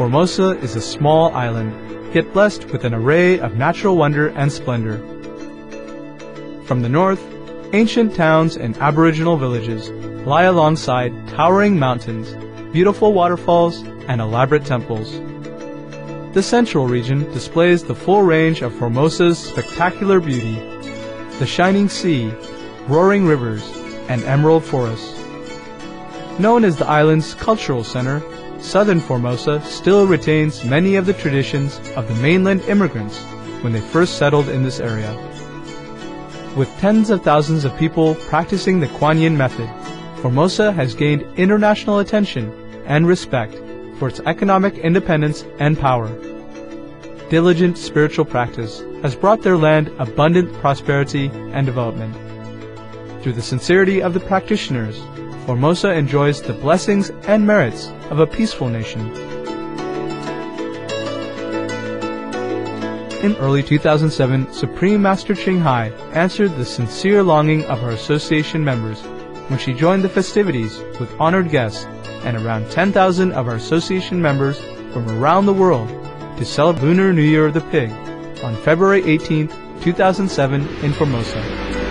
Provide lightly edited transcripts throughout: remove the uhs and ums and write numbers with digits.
Formosa is a small island, yet blessed with an array of natural wonder and splendor. From the north, ancient towns and aboriginal villages lie alongside towering mountains, beautiful waterfalls, and elaborate temples. The central region displays the full range of Formosa's spectacular beauty: the shining sea, roaring rivers, and emerald forests. Known as the island's cultural center, southern Formosa still retains many of the traditions of the mainland immigrants when they first settled in this area. With tens of thousands of people practicing the Kuan Yin method, Formosa has gained international attention and respect for its economic independence and power. Diligent spiritual practice has brought their land abundant prosperity and development. Through the sincerity of the practitioners, Formosa enjoys the blessings and merits of a peaceful nation. In early 2007, Supreme Master Ching Hai answered the sincere longing of her association members when she joined the festivities with honored guests and around 10,000 of our association members from around the world to celebrate Lunar New Year of the Pig on February 18, 2007 in Formosa.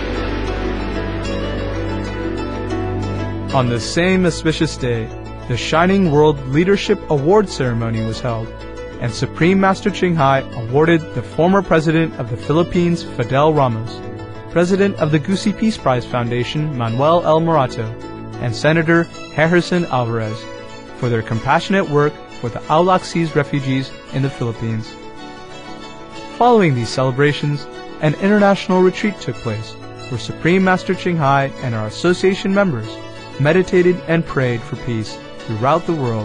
On this same auspicious day, the Shining World Leadership Award ceremony was held, and Supreme Master Ching Hai awarded the former President of the Philippines, Fidel Ramos, President of the Gusi Peace Prize Foundation, Manuel L. Morato, and Senator Harrison Alvarez for their compassionate work with the Aulaxese refugees in the Philippines. Following these celebrations, an international retreat took place where Supreme Master Ching Hai and our association members meditated and prayed for peace throughout the world.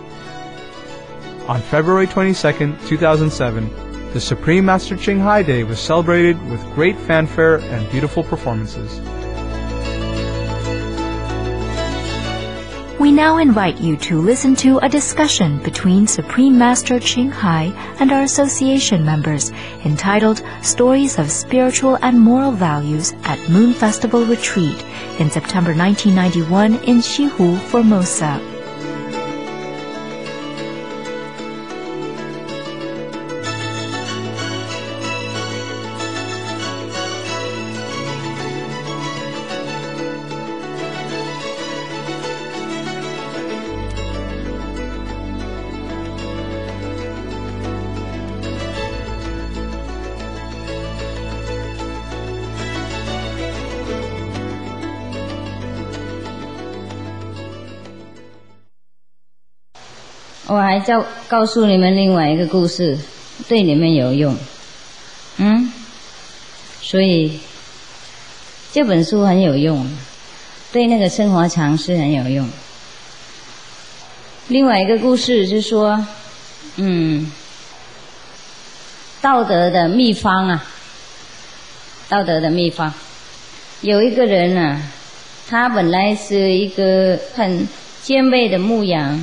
On February 22, 2007, the Supreme Master Ching Hai Day was celebrated with great fanfare and beautiful performances. We now invite you to listen to a discussion between Supreme Master Ching Hai and our association members entitled Stories of Spiritual and Moral Values at Moon Festival Retreat in September 1991 in Shihu, Formosa. 我还告诉你们另外一个故事，对你们有用。所以这本书很有用，对那个生活常识很有用。另外一个故事是说，道德的秘方啊，道德的秘方。有一个人啊，他本来是一个很谦卑的牧羊。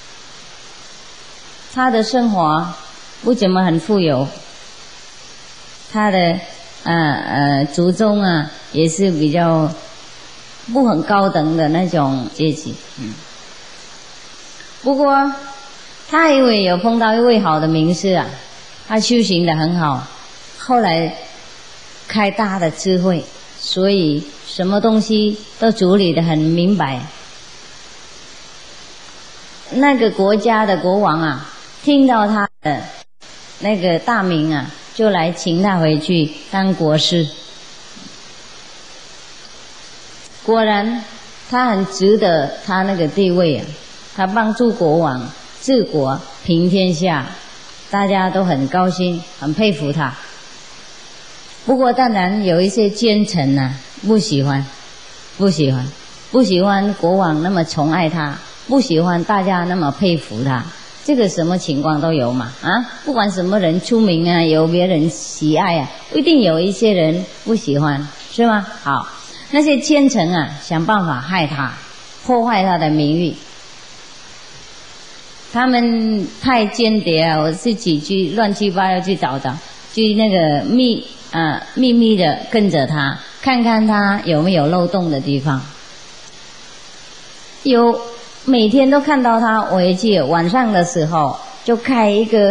他的生活不怎么很富有，他的族中啊也是比较不很高等的那种阶级。不过他因为有碰到一位好的名师啊，他修行得很好，后来开大的智慧，所以什么东西都处理得很明白。那个国家的国王啊，听到他的那个大名啊，就来请他回去当国师。果然他很值得他那个地位啊，他帮助国王治国平天下，大家都很高兴，很佩服他。不过当然有一些奸臣啊，不喜欢国王那么宠爱他，不喜欢大家那么佩服他。这个什么情况都有嘛，不管什么人出名啊，有别人喜爱啊，一定有一些人不喜欢，是吗？好，那些奸臣啊，想办法害他，破坏他的名誉。他们派间谍啊，我自己去乱七八糟去找的，去那个秘密的跟着他，看看他有没有漏洞的地方。每天都看到他回去，晚上的时候就开一个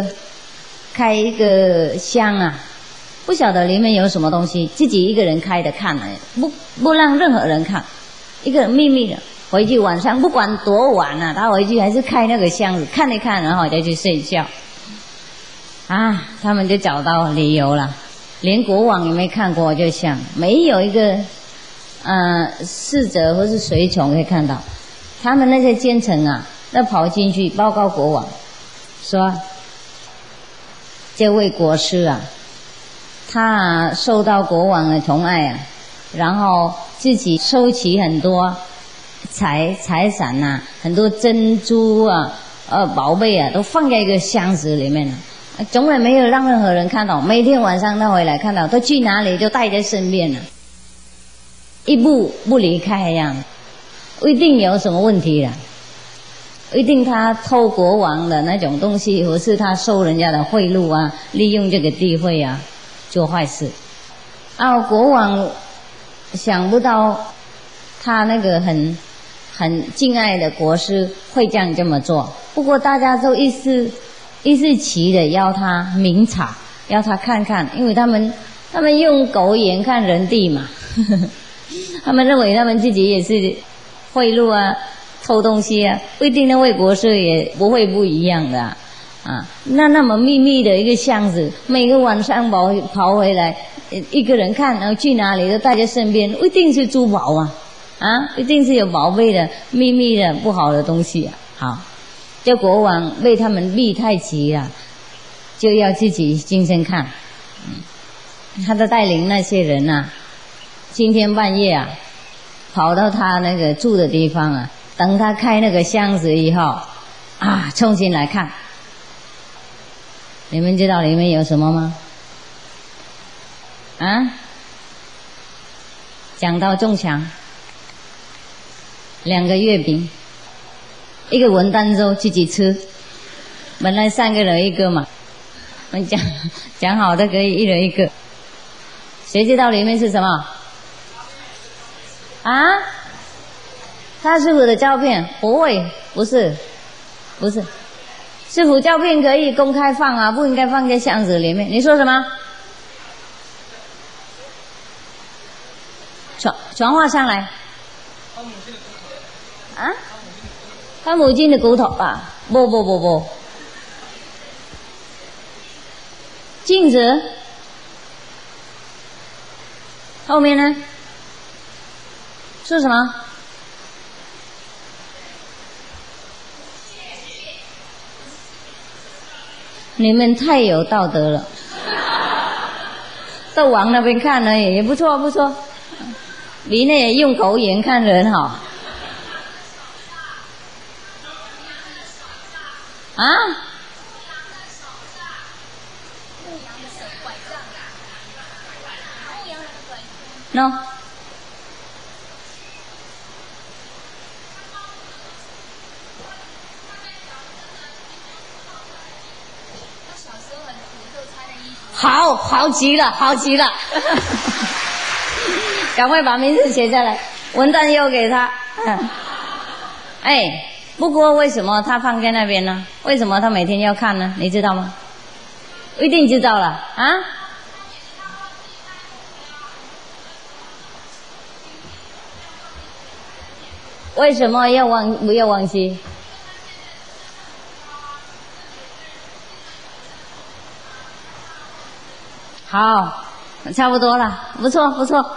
箱啊，不晓得里面有什么东西，自己一个人开的看不让任何人看，一个秘密的。回去晚上不管多晚啊，他回去还是开那个箱子看一看，然后再去睡觉。啊，他们就找到理由了，连国王也没看过，就想没有一个侍者或是随从可以看到。他们那些奸臣啊，都跑进去报告国王，说这位国师啊，他受到国王的宠爱啊，然后自己收集很多财产啊，很多珍珠啊、宝贝啊，都放在一个箱子里面了，从来没有让任何人看到。每天晚上他回来看到，他去哪里就带在身边了，一步不离开一样。一定有什么问题了，一定他偷国王的那种东西，或是他收人家的贿赂啊，利用这个地位啊做坏事。国王想不到他那个很敬爱的国师会这么做，不过大家都一时齐的要他明察，要他看看，因为他们用狗眼看人地嘛他们认为他们自己也是贿赂啊，偷东西啊，不一定那位国师也不会不一样的那么秘密的一个箱子，每个晚上跑回来，一个人看，然后去哪里都带在身边，一定是珠宝一定是有宝贝的、秘密的、不好的东西好，这国王被他们逼太急了，就要自己亲身看。他就带领那些人今天半夜跑到他那个住的地方等他开那个箱子以后冲进来看。你们知道里面有什么吗？讲到中强，2个月饼，一个文旦粥自己吃，本来3个人一个嘛，我们讲好的可以一人一个。谁知道里面是什么？他师父的照片？不会，不是，师父照片可以公开放不应该放在箱子里面。你说什么？传话上来。他母亲的骨头不，镜子后面呢？说什么？你们太有道德了，到往那边看呢也不错，比那也用狗眼看人好。No。好极了赶快把名字写下来，文旦又给他。不过为什么他放在那边呢？为什么他每天要看呢？你知道吗？一定知道了为什么不要忘记？好，差不多了，不错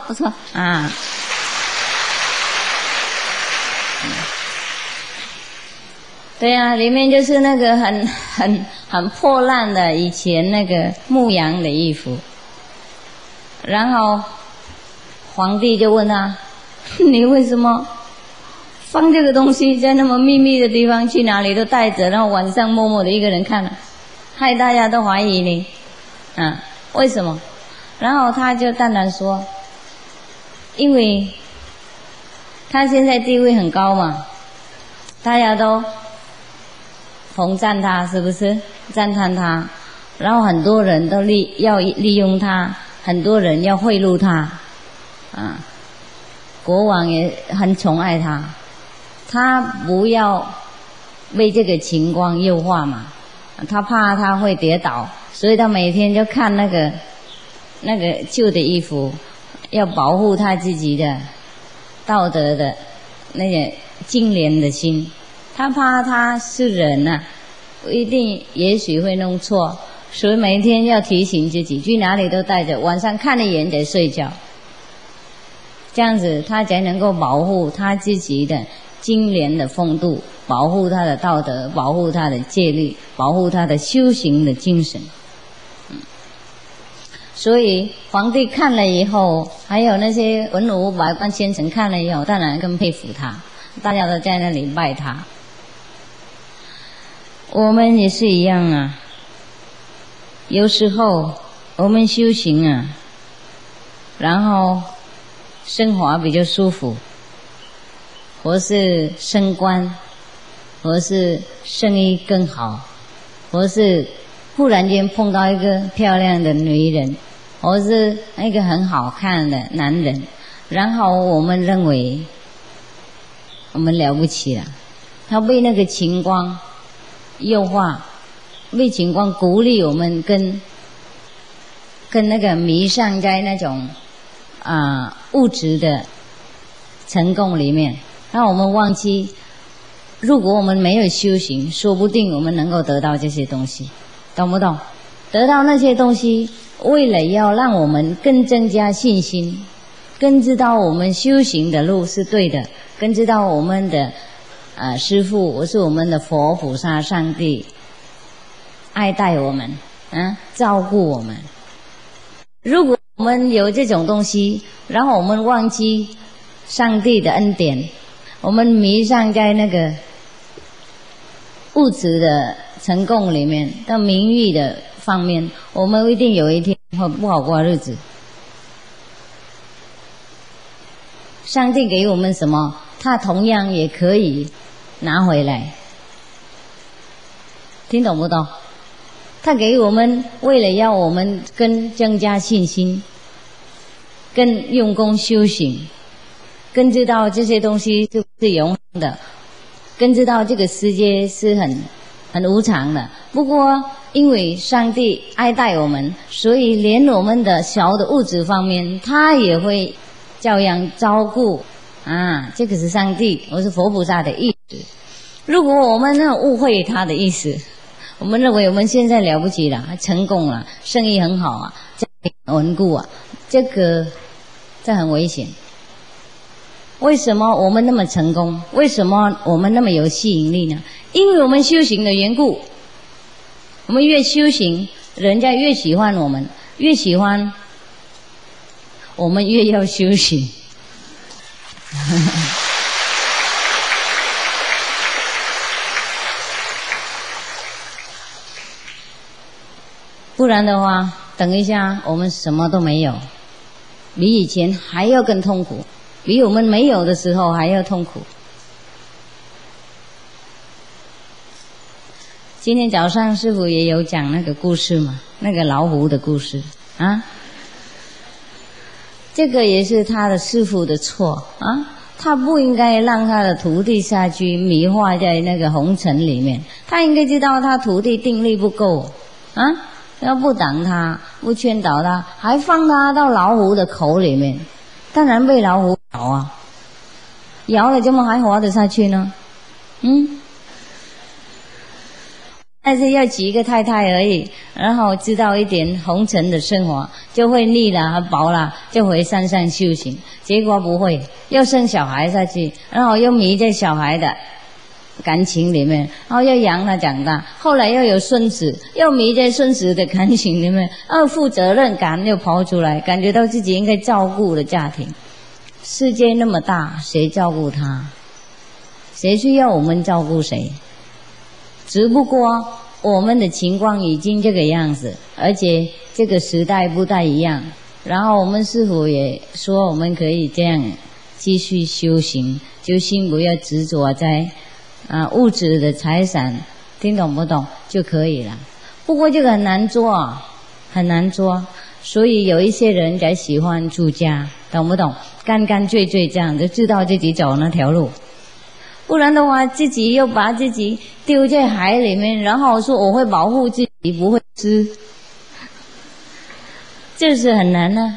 对里面就是那个很破烂的以前那个牧羊的衣服。然后皇帝就问他，你为什么放这个东西在那么秘密的地方，去哪里都带着，然后晚上默默的一个人看害大家都怀疑你为什么？然后他就淡淡说，因为他现在地位很高嘛，大家都红赞他，是不是赞叹他？然后很多人都要利用他，很多人要贿赂他国王也很宠爱他，他不要被这个情况诱惑嘛他怕他会跌倒，所以他每天就看那个旧的衣服，要保护他自己的道德的那个清廉的心。他怕他是人啊，一定也许会弄错，所以每天要提醒自己，去哪里都带着，晚上看了一眼再睡觉，这样子他才能够保护他自己的清廉的风度，保护他的道德，保护他的戒律，保护他的修行的精神。所以皇帝看了以后，还有那些文武百官先臣看了以后，当然更佩服他，大家都在那里拜他。我们也是一样啊，有时候我们修行啊，然后生活比较舒服，或是升官，或是生意更好，或是忽然间碰到一个漂亮的女人，或是一个很好看的男人，然后我们认为我们了不起了，他被那个情光诱惑，被情光鼓励我们跟那个迷上在那种物质的成功里面，让我们忘记，如果我们没有修行，说不定我们能够得到这些东西，懂不懂？得到那些东西，为了要让我们更增加信心，更知道我们修行的路是对的，更知道我们的师父，我是我们的佛菩萨上帝爱戴我们，照顾我们。如果我们有这种东西，然后我们忘记上帝的恩典，我们迷上在那个物质的成功里面，到名誉的方面，我们一定有一天会不好过日子。上帝给我们什么，他同样也可以拿回来，听懂不懂？他给我们，为了要我们更增加信心，更用功修行，更知道这些东西是永恒的，更知道这个世界是很无常的。不过因为上帝爱戴我们，所以连我们的小的物质方面，他也会照样照顾这个是上帝，我是佛菩萨的意思。如果我们误会他的意思，我们认为我们现在了不起了，成功了，生意很好啊，家庭稳固啊，这很危险。为什么我们那么成功？为什么我们那么有吸引力呢？因为我们修行的缘故。我们越修行，人家越喜欢我们，越喜欢我们越要修行。不然的话，等一下我们什么都没有，比以前还要更痛苦，比我们没有的时候还要痛苦。今天早上师父也有讲那个故事嘛，那个老虎的故事这个也是他的师父的错他不应该让他的徒弟下去迷惑在那个红尘里面，他应该知道他徒弟定力不够要不挡他，不劝导他，还放他到老虎的口里面，当然被老虎咬了怎么还活得下去呢？但是要娶一个太太而已，然后知道一点红尘的生活，就会腻了饱了，就回山上修行。结果不会，又生小孩下去，然后又迷在小孩的感情里面，然后要养他长大，后来又有孙子，又迷在孙子的感情里面，负责任感又跑出来，感觉到自己应该照顾的家庭。世界那么大，谁照顾他？谁需要我们照顾谁？只不过我们的情况已经这个样子，而且这个时代不太一样。然后我们师父也说，我们可以这样继续修行，就心不要执着在物质的财产，听懂不懂就可以了。不过这个很难做，很难做，所以有一些人才喜欢出家，懂不懂？干干脆脆这样就知道自己走那条路。 不然的话自己又把自己丢在海里面，然后说我会保护自己不会吃，这是很难啊。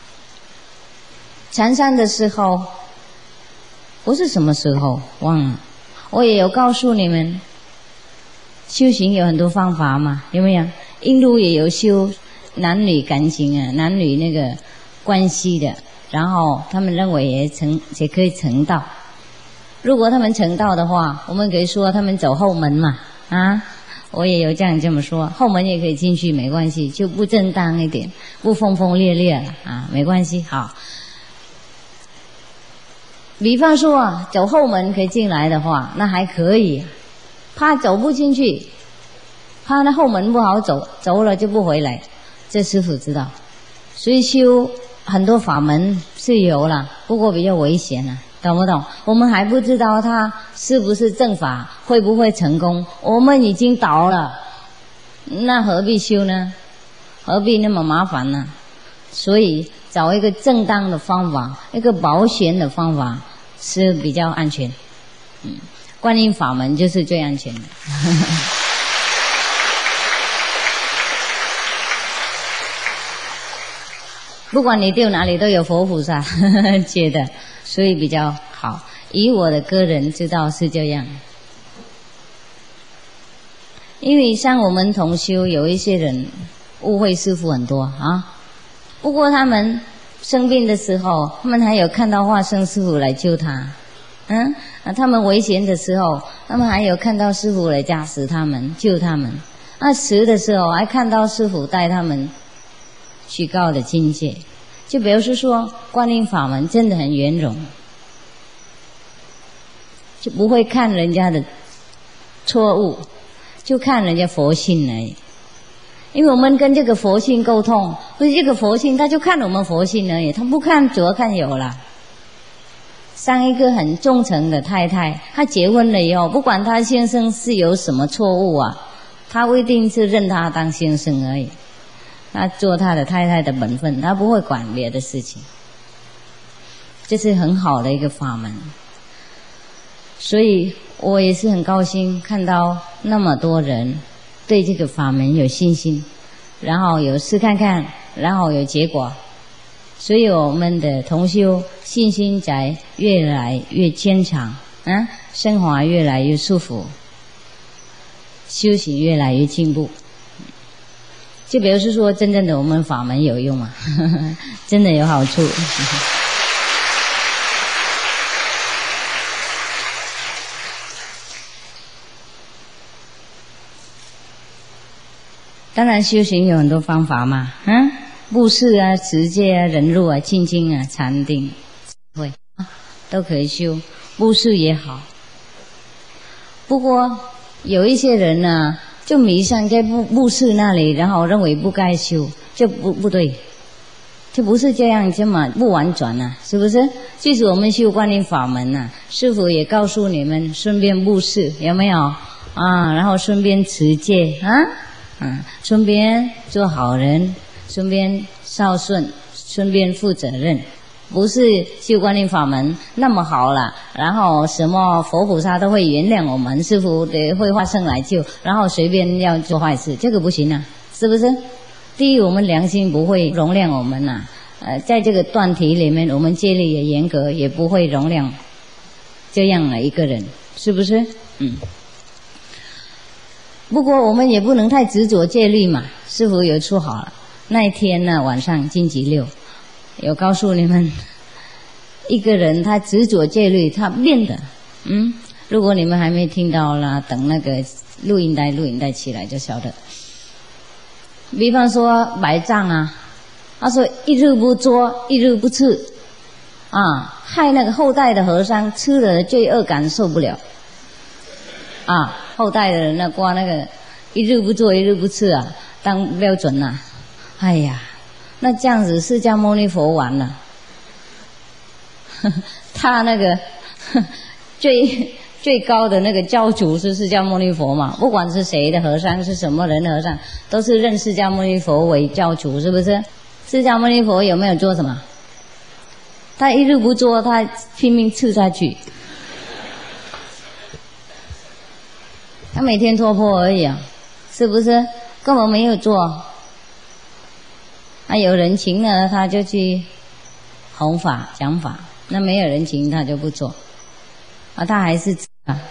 禅山的时候不是什么时候忘了，我也有告诉你们修行有很多方法嘛，有没有？印度也有修男女感情啊，男女那个关系的，然后他们认为也可以成道。如果他们成道的话，我们可以说他们走后门嘛，啊，我也有这么说，后门也可以进去没关系，就不正当一点，不轰轰烈烈了啊，没关系。好，比方说啊，走后门可以进来的话，那还可以。怕走不进去，怕那后门不好走，走了就不回来，这师父知道。所以修很多法门是有了，不过比较危险啊，懂不懂？我们还不知道它是不是正法，会不会成功，我们已经倒了，那何必修呢？何必那么麻烦呢？所以找一个正当的方法，一个保险的方法是比较安全。观音法门就是最安全的。不管你丢哪里都有佛菩萨接的，所以比较好。以我的个人知道是这样。因为像我们同修有一些人误会师父很多啊，不过他们生病的时候，他们还有看到化身师父来救他。他们危险的时候，他们还有看到师父来加持他们，救他们。死的时候还看到师父带他们去高的境界。就表示说，观音法门真的很圆融，就不会看人家的错误，就看人家佛性而已。因为我们跟这个佛性沟通，不是这个佛性，他就看我们佛性而已，他不看左看右了。像一个很忠诚的太太，她结婚了以后，不管她先生是有什么错误啊，她不一定是认他当先生而已，她做她的太太的本分，她不会管别的事情。这是很好的一个法门，所以我也是很高兴看到那么多人对这个法门有信心，然后有试看看，然后有结果。所以我们的同修信心才越来越坚强，生活越来越舒服，修行越来越进步。就表示说，真正的我们法门有用啊，真的有好处。当然修行有很多方法嘛，布施啊、持戒啊、忍辱啊、清净啊、禅定、智慧都可以修，布施也好。不过有一些人呢，就迷上在布施那里，然后认为不该修，就不对，就不是这样这么不婉转啊，是不是？即使我们修观音法门啊，师父也告诉你们，顺便布施，有没有啊？然后顺便持戒顺便做好人。顺便孝顺，顺便负责任，不是修观音法门那么好了，然后什么佛菩萨都会原谅我们，师父的会化身来救，然后随便要做坏事，这个不行啊，是不是？第一，我们良心不会容量我们在这个段体里面，我们戒律也严格，也不会容量这样的一个人，是不是？不过我们也不能太执着戒律嘛，师父有出好了。那一天呢，晚上星期六，有告诉你们，一个人他执着戒律，他变的。如果你们还没听到啦，等那个录音带起来就晓得。比方说买账啊，他说一日不作，一日不吃，害那个后代的和尚吃了罪恶感受不了。后代的人呢，挂那个一日不做，一日不吃啊，当标准啊。哎呀，那这样子释迦牟尼佛完了，他那个最高的那个教主是释迦牟尼佛嘛，不管是谁的和尚，是什么人的和尚，都是认释迦牟尼佛为教主，是不是？释迦牟尼佛有没有做什么？他一日不做，他拼命吃下去。 他每天托钵而已啊，是不是？根本没有做。有人请呢，他就去弘法讲法；那没有人请，他就不做。他还是吃啊，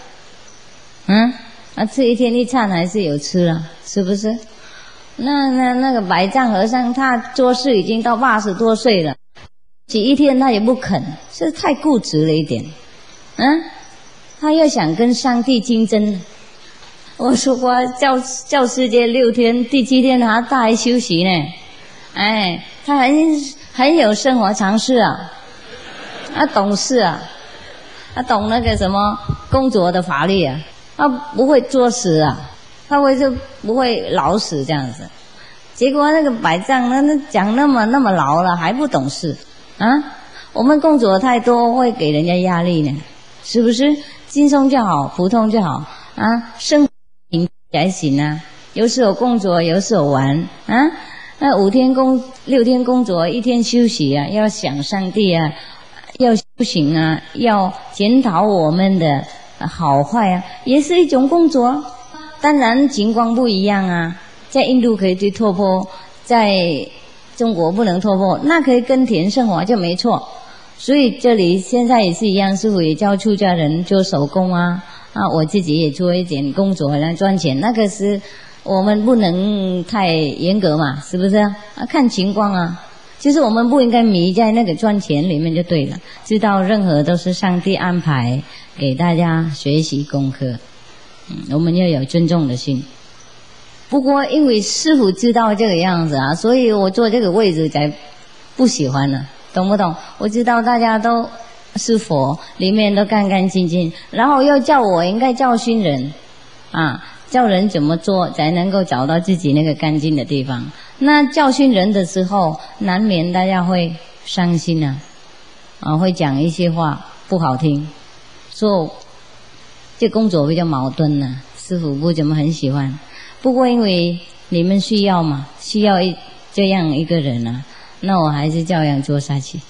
吃一天一餐还是有吃啊，是不是？那个白藏和尚，他做事已经到80多岁了，几一天他也不肯，是太固执了一点。他又想跟上帝竞争。我说过教世界6天，第7天他还休息呢。他很有生活常识啊，他懂事啊，他懂那个什么工作的法律啊，他不会作死啊，他就不会老死这样子。结果那个白藏那讲那么老了还不懂事啊！我们工作太多会给人家压力呢，是不是？轻松就好，普通就好啊，生活才行啊。有时候工作，有时候玩啊。那6天工作，1天休息啊，要想上帝啊，要修行啊，要检讨我们的好坏啊，也是一种工作。当然情况不一样啊，在印度可以去托钵，在中国不能托钵，那可以耕田生活就没错。所以这里现在也是一样，师父也教出家人做手工啊，我自己也做一点工作来赚钱，那个是我们不能太严格嘛，是不是？看情况啊。其实我们不应该迷在那个赚钱里面就对了，知道任何都是上帝安排给大家学习功课。我们要有尊重的心。不过因为师父知道这个样子啊，所以我坐这个位置才不喜欢了，懂不懂？我知道大家都是佛，里面都干干净净，然后又叫我应该教训人啊，教人怎么做才能够找到自己那个干净的地方。那教训人的时候，难免大家会伤心啊，会讲一些话不好听，所以这工作比较矛盾呢，师父不怎么很喜欢。不过因为你们需要嘛，需要这样一个人啊，那我还是照样做下去。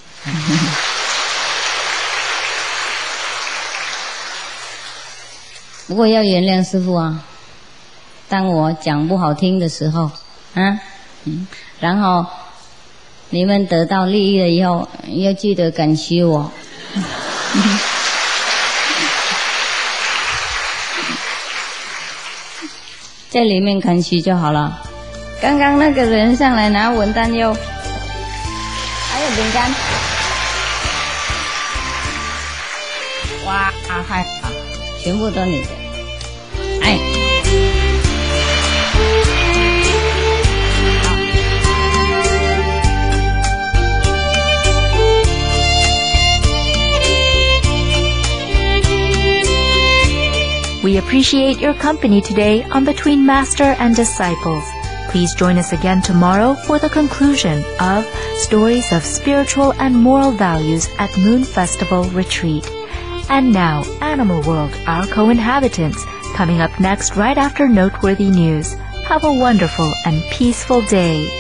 不过要原谅师父啊，当我讲不好听的时候然后你们得到利益了以后，要记得感谢我。在里面感谢就好了。刚刚那个人上来拿文旦柚，还有饼干，哇，太好，全部都你的。 We appreciate your company today on Between Master and Disciples. Please join us again tomorrow for the conclusion of Stories of Spiritual and Moral Values at Moon Festival Retreat. And now, Animal World, our co-inhabitants, coming up next right after Noteworthy News. Have a wonderful and peaceful day.